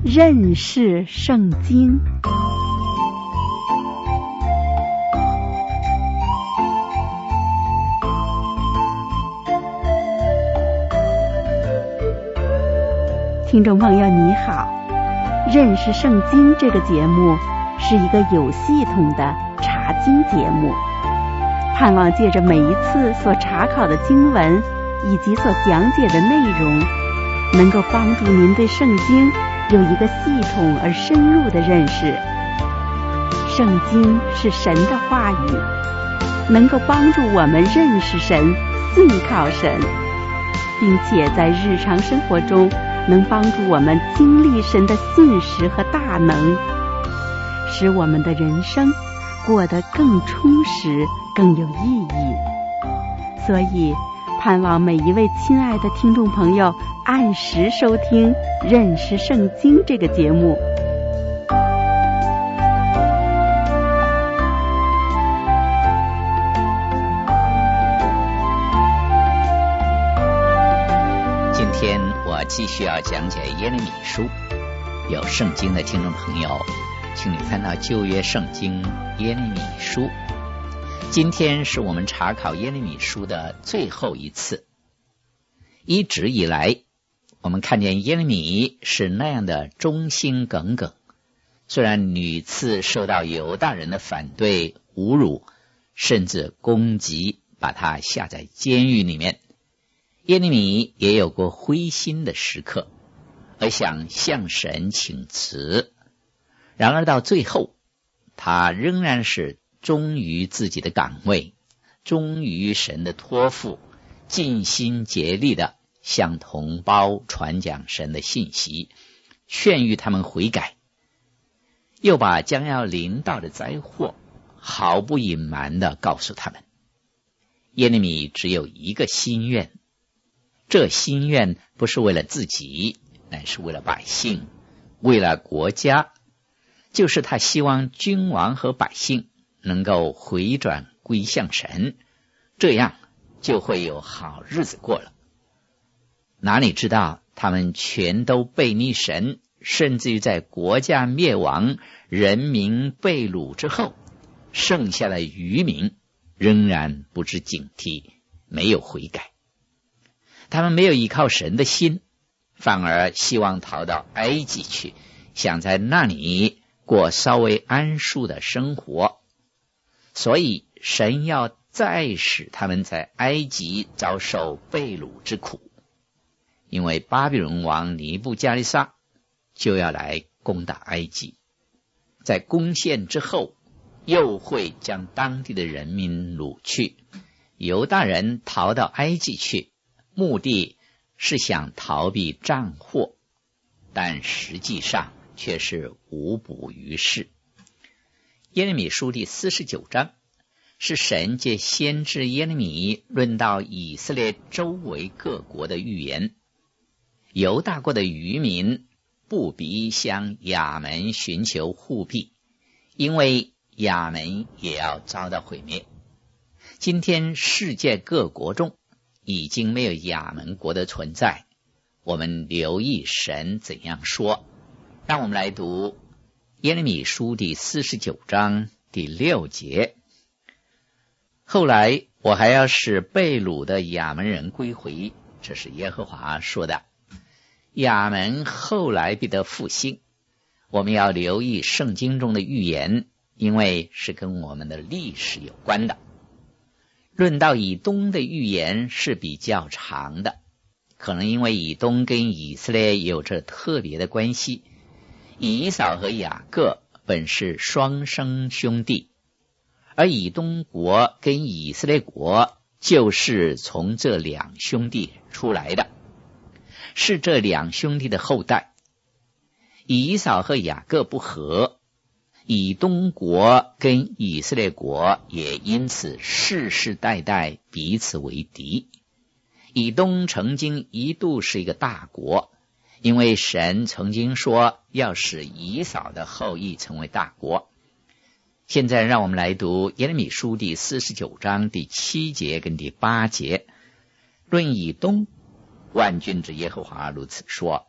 认识圣经。听众朋友你好，认识圣经这个节目是一个有系统的查经节目，盼望借着每一次所查考的经文以及所讲解的内容，能够帮助您对圣经有一个系统而深入的认识。圣经是神的话语，能够帮助我们认识神、信靠神，并且在日常生活中能帮助我们经历神的信实和大能，使我们的人生过得更充实、更有意义。所以盼望每一位亲爱的听众朋友按时收听《认识圣经》这个节目。 今天我继续要讲解耶利米书。有圣经的听众朋友，请你翻到旧约圣经耶利米书。今天是我们查考耶利米书的最后一次。一直以来，我们看见耶利米是那样的忠心耿耿，虽然屡次受到犹大人的反对、侮辱，甚至攻击，把他下在监狱里面，耶利米也有过灰心的时刻，而想向神请辞。然而到最后，他仍然是忠于自己的岗位，忠于神的托付，尽心竭力的向同胞传讲神的信息，劝喻他们悔改，又把将要临到的灾祸毫不隐瞒的告诉他们。耶利米只有一个心愿，这心愿不是为了自己，乃是为了百姓，为了国家，就是他希望君王和百姓能够回转归向神，这样就会有好日子过了。哪里知道他们全都背逆神，甚至于在国家灭亡、人民被掳之后，剩下的渔民仍然不知警惕，没有悔改。他们没有依靠神的心，反而希望逃到埃及去，想在那里过稍微安舒的生活。所以神要再使他们在埃及遭受被掳之苦，因为巴比伦王尼布加利撒就要来攻打埃及，在攻陷之后又会将当地的人民掳去。犹大人逃到埃及去，目的是想逃避战祸，但实际上却是无补于事。耶利米书第49章是神借先知耶利米论到以色列周围各国的预言。犹大国的渔民不必向亚门寻求护庇，因为亚门也要遭到毁灭。今天世界各国中已经没有亚门国的存在，我们留意神怎样说。让我们来读耶利米书第49章第6节。后来我还要使被掳的亚门人归回，这是耶和华说的。亚门后来必得复兴。我们要留意圣经中的预言，因为是跟我们的历史有关的。论到以东的预言是比较长的，可能因为以东跟以色列有着特别的关系。以扫和雅各本是双生兄弟，而以东国跟以色列国就是从这两兄弟出来的，是这两兄弟的后代。以扫和雅各不和，以东国跟以色列国也因此世世代代彼此为敌。以东曾经一度是一个大国，因为神曾经说要使以扫的后裔成为大国。现在让我们来读耶利米书第49章第7节跟第8节。论以东，万军之耶和华如此说：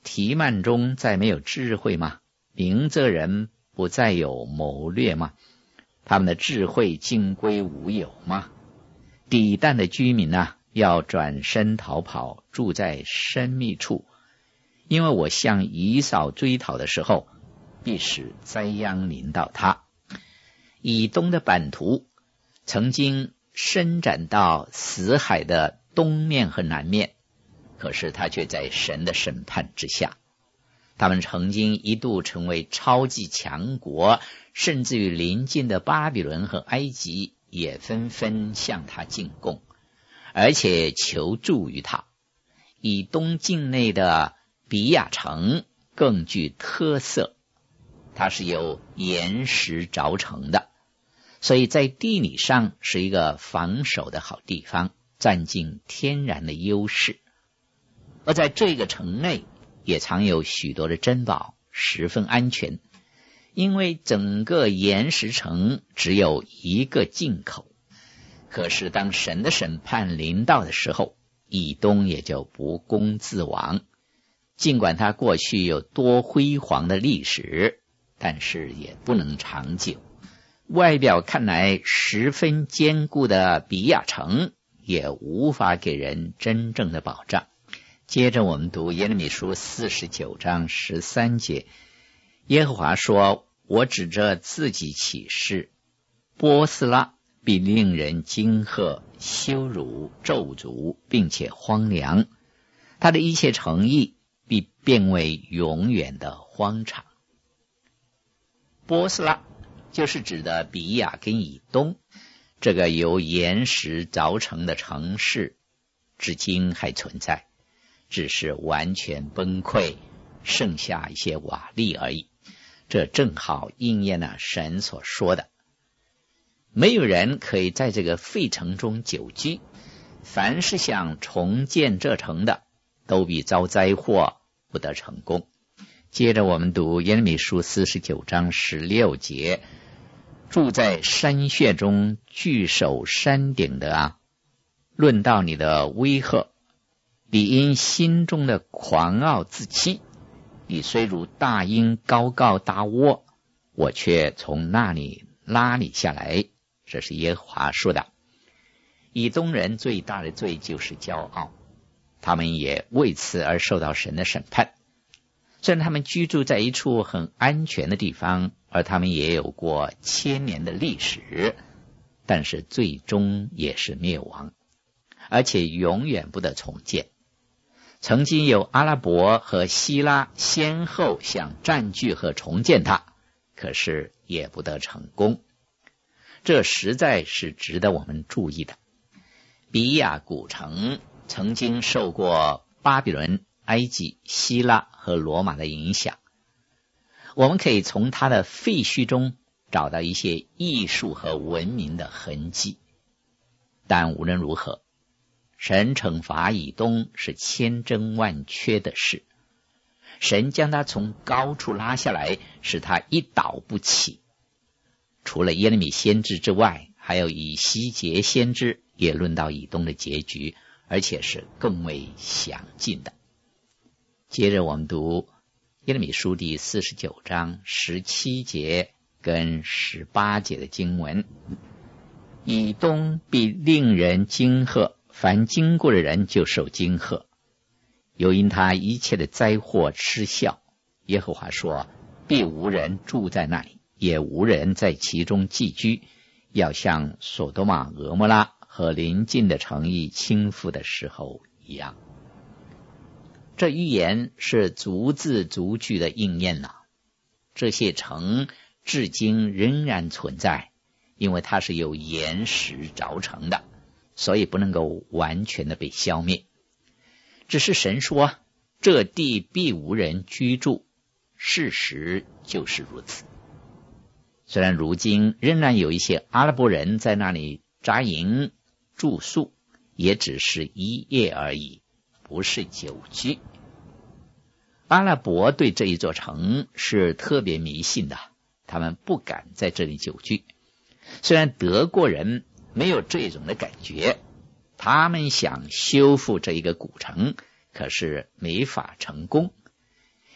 提曼中再没有智慧吗？明哲人不再有谋略吗？他们的智慧尽归无有吗？底但的居民呢，要转身逃跑，住在深密处，因为我向以扫追讨的时候，必使灾殃临到他。以东的版图曾经伸展到死海的东面和南面，可是他却在神的审判之下。他们曾经一度成为超级强国，甚至于邻近的巴比伦和埃及也纷纷向他进贡，而且求助于他。以东境内的比亚城更具特色，它是由岩石凿成的，所以在地理上是一个防守的好地方，占尽天然的优势。而在这个城内也藏有许多的珍宝，十分安全，因为整个岩石城只有一个进口。可是当神的审判临到的时候，以东也就不攻自亡。尽管他过去有多辉煌的历史，但是也不能长久。外表看来十分坚固的比亚城也无法给人真正的保障。接着我们读耶利米书49章13节，耶和华说，我指着自己起誓，波斯拉必令人惊吓、羞辱、咒诅，并且荒凉，他的一切诚意必变为永远的荒场。波斯拉就是指的比亚跟以东，这个由岩石凿成的城市至今还存在，只是完全崩溃，剩下一些瓦砾而已。这正好应验了神所说的，没有人可以在这个废城中久居，凡是想重建这城的，都必遭灾祸，不得成功。接着我们读耶利米书49章16节，住在山穴中据守山顶的啊，论到你的威吓，你因心中的狂傲自欺，你虽如大鹰高高搭窝，我却从那里拉你下来。这是耶和华说的。以东人最大的罪就是骄傲，他们也为此而受到神的审判。虽然他们居住在一处很安全的地方，而他们也有过千年的历史，但是最终也是灭亡，而且永远不得重建。曾经有阿拉伯和希拉先后想占据和重建它，可是也不得成功。这实在是值得我们注意的。比亚古城曾经受过巴比伦、埃及、希腊和罗马的影响，我们可以从它的废墟中找到一些艺术和文明的痕迹。但无论如何，神惩罚以东是千真万确的事，神将他从高处拉下来，使他一倒不起。除了耶利米先知之外，还有以西结先知也论到以东的结局，而且是更为详尽的。接着我们读耶利米书第49章17节跟18节的经文，以东必令人惊吓，凡经过的人就受惊吓，又因他一切的灾祸失效。耶和华说，必无人住在那里，也无人在其中寄居，要像所多玛、俄摩拉和邻近的城邑倾覆的时候一样。这预言是逐字逐句的应验了。这些城至今仍然存在，因为它是由岩石凿成的，所以不能够完全的被消灭。只是神说，这地必无人居住，事实就是如此。虽然如今仍然有一些阿拉伯人在那里扎营住宿，也只是一夜而已，不是久居。阿拉伯对这一座城是特别迷信的，他们不敢在这里久居。虽然德国人没有这种的感觉，他们想修复这一个古城，可是没法成功，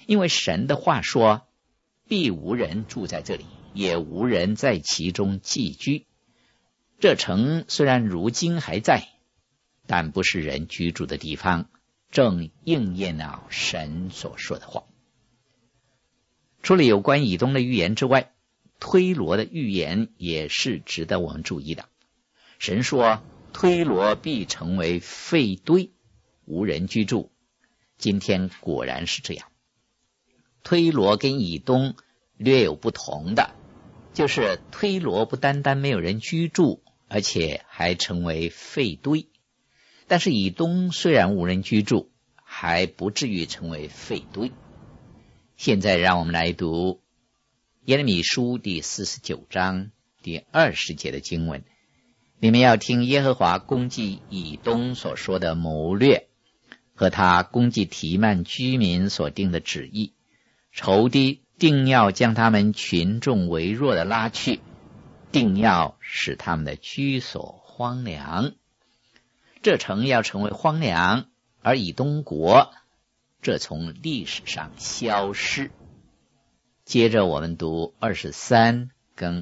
因为神的话说，必无人住在这里，也无人在其中寄居。这城虽然如今还在，但不是人居住的地方，正应验了神所说的话。除了有关以东的预言之外，推罗的预言也是值得我们注意的。神说推罗必成为废堆，无人居住。今天果然是这样。推罗跟以东略有不同的，就是推罗不单单没有人居住，而且还成为废堆。但是以东虽然无人居住，还不至于成为废堆。现在让我们来读耶利米书第49章第20节的经文。你们要听耶和华攻击以东所说的谋略，和他攻击提曼居民所定的旨意。仇敌定要将他们群众为弱的拉去，定要使他们的居所荒凉。这城要成为荒凉，而以东国这从历史上消失。接着我们读23跟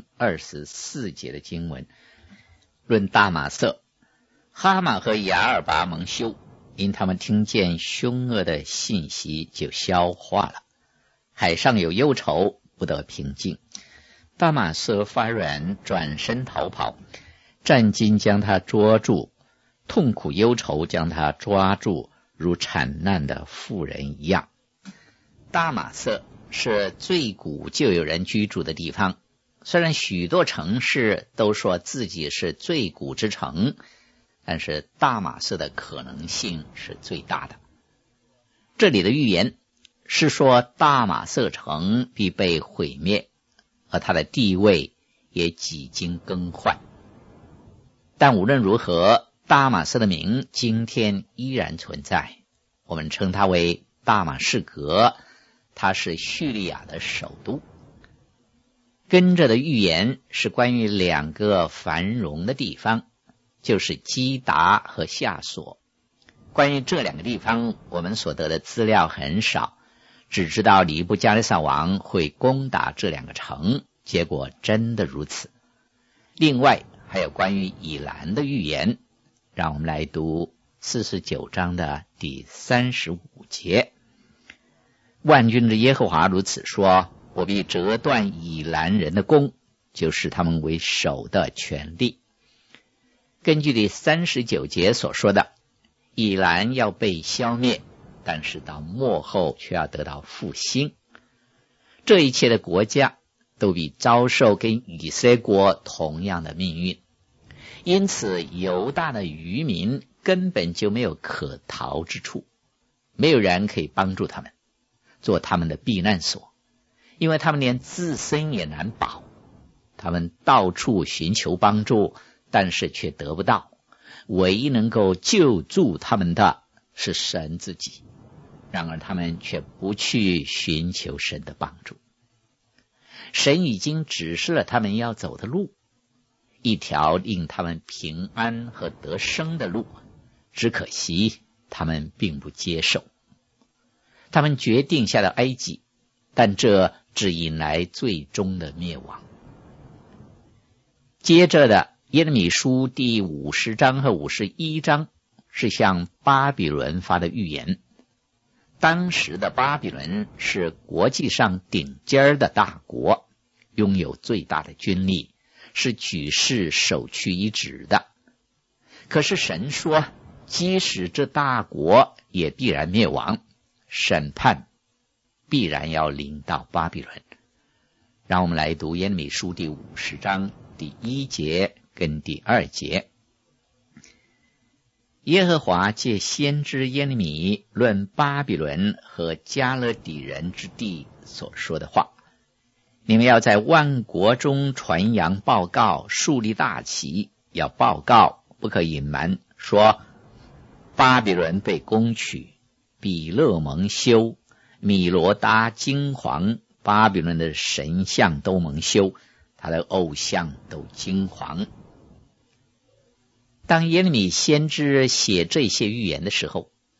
24节的经文。论大马色，哈马和亚尔拔蒙羞，因他们听见凶恶的信息就消化了。海上有忧愁，不得平静。大马色发软，转身逃跑，战兢将他捉住，痛苦忧愁将他抓住，如产难的妇人一样。大马色是最古就有人居住的地方，虽然许多城市都说自己是最古之城，但是大马色的可能性是最大的。这里的预言是说大马色城必被毁灭，而它的地位也几经更换。但无论如何，大马色的名今天依然存在，我们称它为大马士革，它是叙利亚的首都。跟着的预言是关于两个繁荣的地方，就是基达和夏所。关于这两个地方，我们所得的资料很少，只知道尼布加利撒王会攻打这两个城，结果真的如此。另外还有关于以兰的预言，让我们来读49章的第35节。万军之耶和华如此说，我必折断以兰人的弓，就使他们为首的权利。根据第39节所说的，以兰要被消灭，但是到末后却要得到复兴。这一切的国家都必遭受跟以色列国同样的命运，因此犹大的渔民根本就没有可逃之处，没有人可以帮助他们，做他们的避难所，因为他们连自身也难保。他们到处寻求帮助，但是却得不到，唯一能够救助他们的是神自己，然而他们却不去寻求神的帮助。神已经指示了他们要走的路，一条令他们平安和得生的路，只可惜他们并不接受。他们决定下到埃及，但这只引来最终的灭亡。接着的耶利米书第50章和51章是向巴比伦发的预言。当时的巴比伦是国际上顶尖的大国，拥有最大的军力，是举世首屈一指的。可是神说，即使这大国也必然灭亡，审判必然要临到巴比伦。让我们来读耶利米书第50章第1节跟第2节。耶和华借先知耶利米论巴比伦和加勒底人之地所说的话：你们要在万国中传扬报告，树立大旗，要报告，不可隐瞒，说巴比伦被攻取，比勒蒙羞，米罗达惊惶，巴比伦的神像都蒙羞，他的偶像都惊惶。当耶利米先知写这些预言的时候，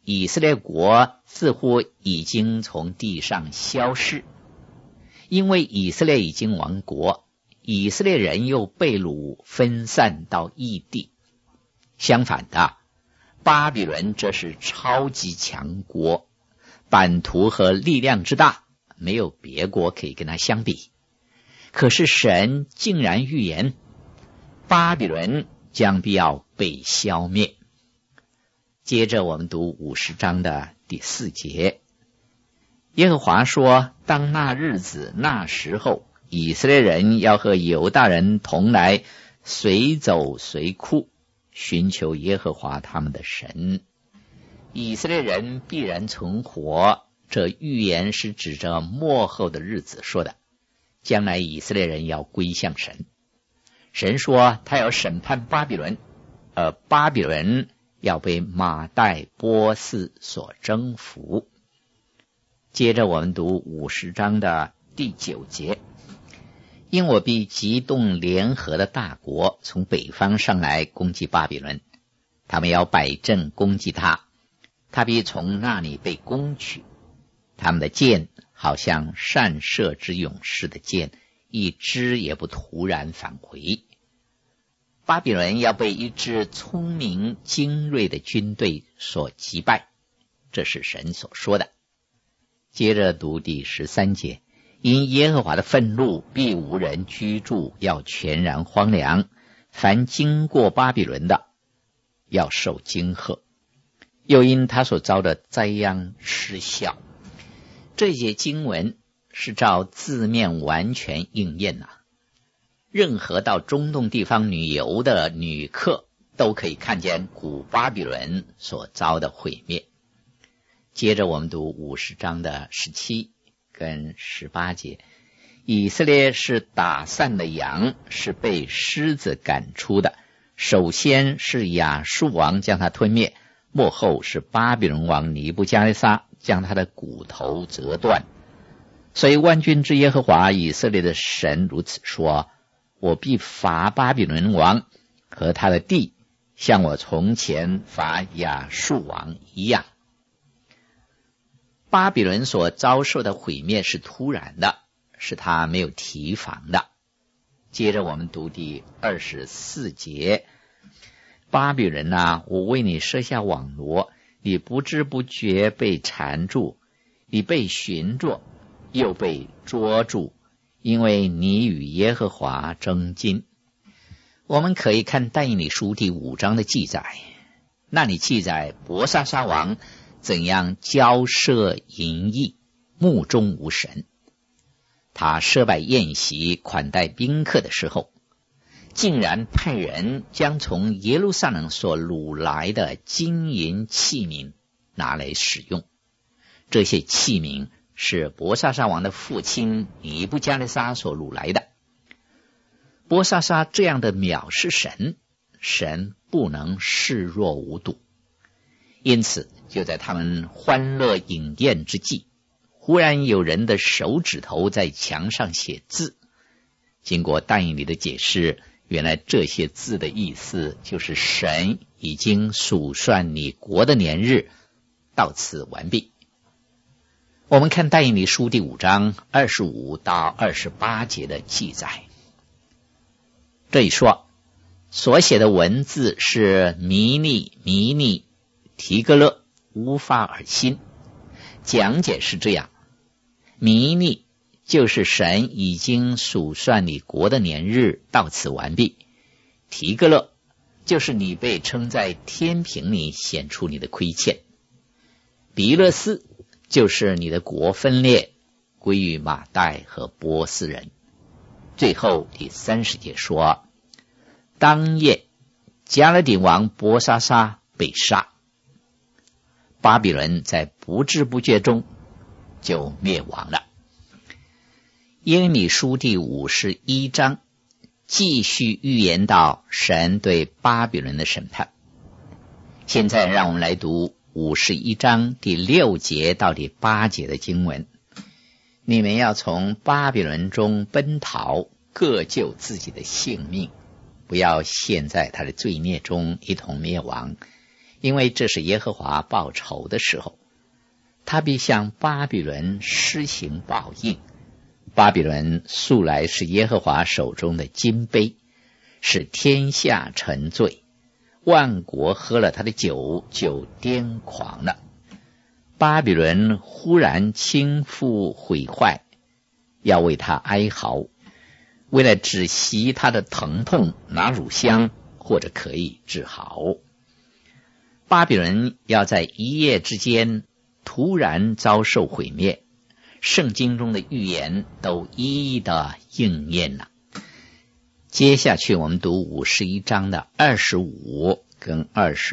以色列国似乎已经从地上消失，因为以色列已经亡国，以色列人又被掳分散到异地。相反的，巴比伦这是超级强国，版图和力量之大，没有别国可以跟他相比。可是神竟然预言，巴比伦将必要被消灭。接着我们读50章的第4节，耶和华说，当那日子那时候，以色列人要和犹大人同来，随走随哭，寻求耶和华他们的神。以色列人必然存活，这预言是指着末后的日子说的，将来以色列人要归向神。神说他要审判巴比伦，而巴比伦要被马代波斯所征服。接着我们读50章的第9节，因我必激动联合的大国从北方上来攻击巴比伦，他们要摆阵攻击他，他必从那里被攻取。他们的箭好像善射之勇士的箭，一支也不突然返回。巴比伦要被一支聪明精锐的军队所击败，这是神所说的。接着读第13节，因耶和华的愤怒必无人居住，要全然荒凉，凡经过巴比伦的要受惊吓，又因他所遭的灾殃嗤笑。这些经文是照字面完全应验啊。任何到中东地方旅游的旅客都可以看见古巴比伦所遭的毁灭。接着我们读50章的17跟18节，以色列是打散的羊，是被狮子赶出的。首先是亚述王将他吞灭，末后是巴比伦王尼布加利撒将他的骨头折断。所以万军之耶和华以色列的神如此说，我必罚巴比伦王和他的地，像我从前罚亚述王一样。巴比伦所遭受的毁灭是突然的，是他没有提防的。接着我们读第24节，巴比伦啊，我为你设下网罗，你不知不觉被缠住，你被寻捉，又被捉住，因为你与耶和华争竞。我们可以看但以理书第5章的记载，那里记载伯沙撒王怎样骄奢淫逸，目中无神。他设摆宴席款待宾客的时候，竟然派人将从耶路撒冷所掳来的金银器皿拿来使用。这些器皿是伯沙撒王的父亲尼布加利撒所掳来的。伯沙撒这样的藐视神，神不能视若无睹。因此就在他们欢乐饮宴之际，忽然有人的手指头在墙上写字。经过但以理的解释，原来这些字的意思就是神已经数算你国的年日，到此完毕。我们看但以理书第5章25到28节的记载，这里说所写的文字是弥利、提格勒、乌法尔辛。讲解是这样，弥利就是神已经数算你国的年日，到此完毕。提格勒就是你被称在天平里显出你的亏欠。比勒斯就是你的国分裂归于马代和波斯人。最后第30节说，当夜加勒底王伯沙撒被杀，巴比伦在不知不觉中就灭亡了。耶利米书第51章继续预言到神对巴比伦的审判。现在让我们来读51章第6节到第8节的经文。你们要从巴比伦中奔逃，各救自己的性命，不要陷在他的罪孽中一同灭亡。 因为这是耶和华报仇的时候，他必向巴比伦施行报应。巴比伦素来是耶和华手中的金杯，使天下沉醉，万国喝了他的酒，就癫狂了。巴比伦忽然倾覆毁坏，要为他哀嚎，为了止息他的疼痛，拿乳香或者可以治好。巴比伦要在一夜之间突然遭受毁灭，圣经中的预言都一一的应验了。接下去我们读51章的25跟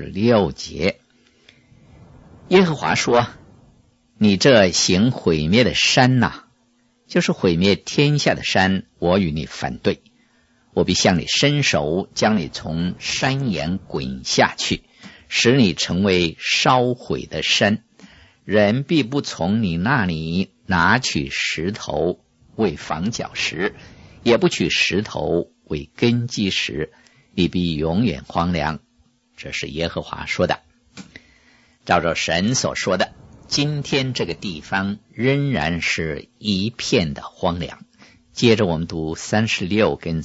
26节。耶和华说，你这行毁灭的山哪，就是毁灭天下的山，我与你反对，我必向你伸手，将你从山岩滚下去，使你成为烧毁的山。人必不从你那里拿取石头为房角石，也不取石头为根基石，你必永远荒凉。这是耶和华说的。照着神所说的，今天这个地方仍然是一片的荒凉。接着我们读36跟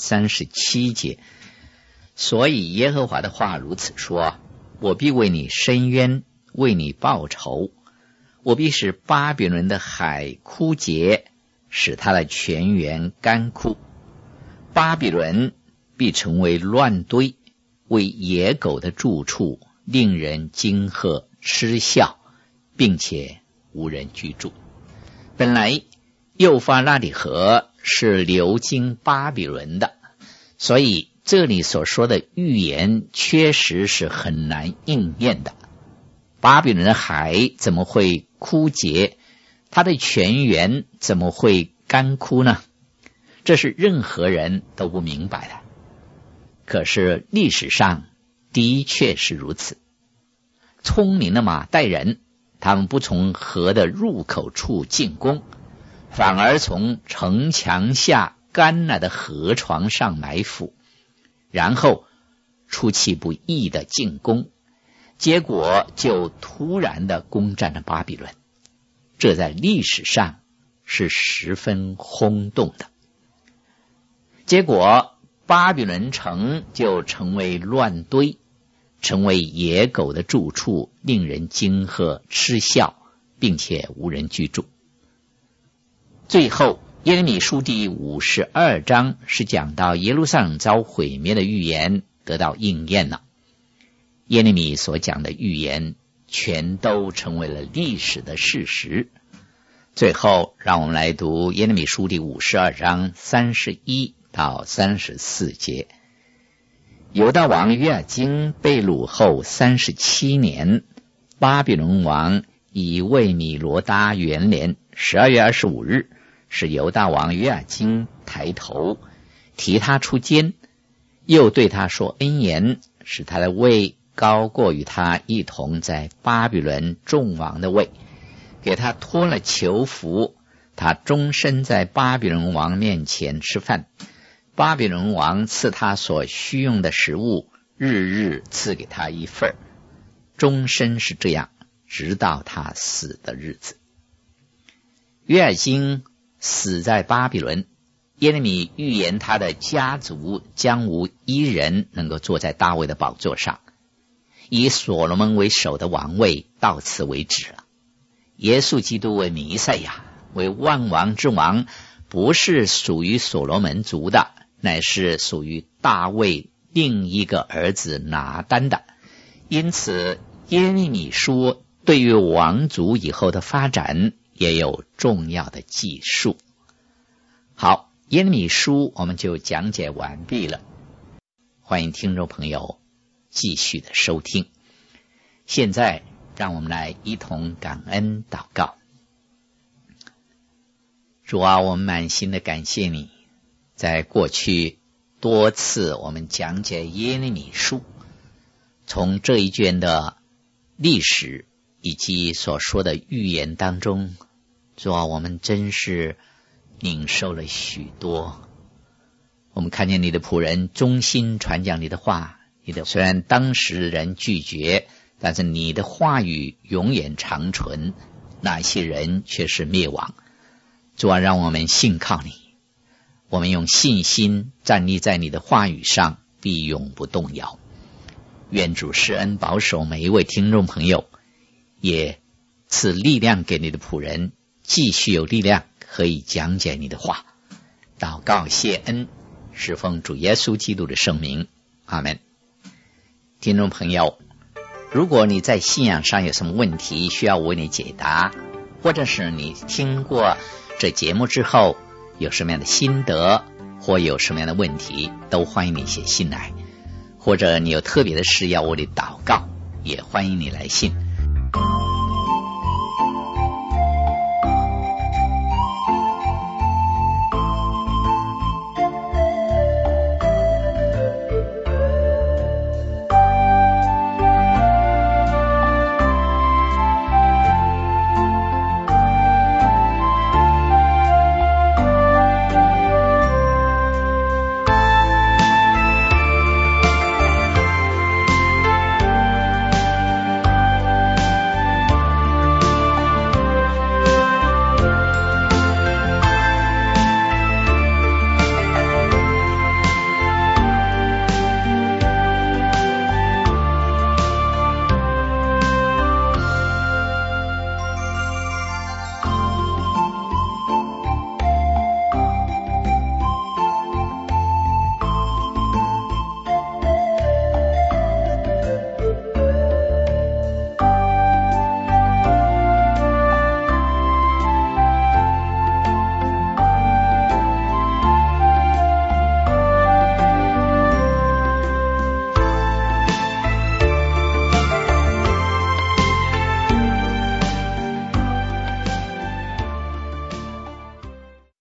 37节。所以耶和华的话如此说，我必为你伸冤，为你报仇，我必使巴比伦的海枯竭，使它的泉源干枯。巴比伦必成为乱堆，为野狗的住处，令人惊吓嗤笑，并且无人居住。本来幼发拉底河是流经巴比伦的，所以这里所说的预言确实是很难应验的。巴比伦的海怎么会枯竭？它的泉源怎么会干枯呢？这是任何人都不明白的。可是历史上的确是如此。聪明的马代人，他们不从河的入口处进攻，反而从城墙下干了的河床上埋伏，然后出其不意的进攻，结果就突然的攻占了巴比伦。这在历史上是十分轰动的。结果巴比伦城就成为乱堆，成为野狗的住处，令人惊吓嗤笑，并且无人居住。最后耶利米书第52章是讲到耶路撒冷遭毁灭的预言得到应验了。耶利米所讲的预言全都成为了历史的事实。最后让我们来读耶利米书第52章31到34节。犹大王约雅斤被掳后37年，巴比伦王以卫米罗达元年12月25日，使犹大王约雅斤抬头，提他出监，又对他说恩言，使他的位高过于他一同在巴比伦众王的位，给他脱了囚服，他终身在巴比伦王面前吃饭。巴比伦王赐他所需用的食物，日日赐给他一份，终身是这样，直到他死的日子。约雅斤死在巴比伦，耶利米预言他的家族将无一人能够坐在大卫的宝座上，以所罗门为首的王位到此为止了。耶稣基督为弥赛亚，为万王之王，不是属于所罗门族的，乃是属于大卫另一个儿子拿单的。因此耶利米书对于王族以后的发展也有重要的记述。好，耶利米书我们就讲解完毕了，欢迎听众朋友继续的收听。现在让我们来一同感恩祷告。主啊，我们满心的感谢你，在过去多次我们讲解耶利米书，从这一卷的历史以及所说的预言当中，主啊，我们真是领受了许多。我们看见你的仆人忠心传讲你的话，虽然当时人拒绝， 但是你的话语永远长存，那些人却是灭亡。主啊，让我们信靠你，我们用信心站立在你的话语上，必永不动摇。愿主施恩保守每一位听众朋友，也赐力量给你的仆人，继续有力量可以讲解你的话。祷告谢恩，是奉主耶稣基督的圣名，阿们。听众朋友，如果你在信仰上有什么问题需要我为你解答，或者是你听过这节目之后有什么样的心得，或有什么样的问题，都欢迎你写信来，或者你有特别的事要我的祷告，也欢迎你来信。